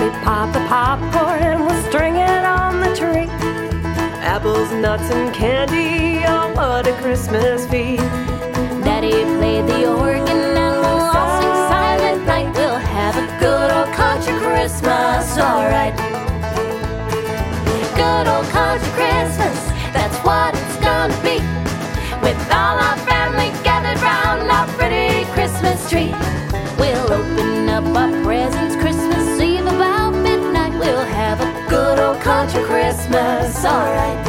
We pop the popcorn and we'll string it on the tree. Apples, nuts, and candy, oh what a Christmas feast. Daddy played the organ and we'll all sing Silent Night. We'll have a good old country Christmas, alright. Good old country Christmas, that's what it's gonna be. With all our family gathered round our pretty Christmas tree. We'll open up our presents Christmas Eve about midnight. We'll have a good old country Christmas, alright.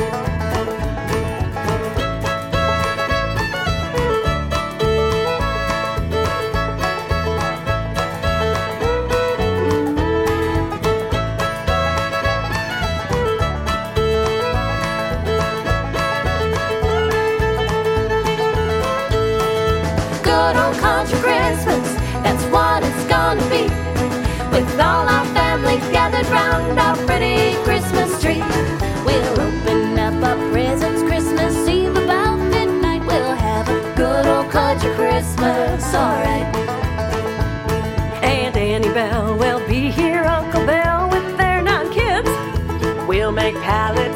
Good old country Christmas, that's what it's gonna be. With all our family gathered round our pretty Christmas tree. We'll open up our presents Christmas Eve about midnight. We'll have a good old country Christmas, alright. Aunt Annie Bell will be here, Uncle Bill with their 9 kids. We'll make pallet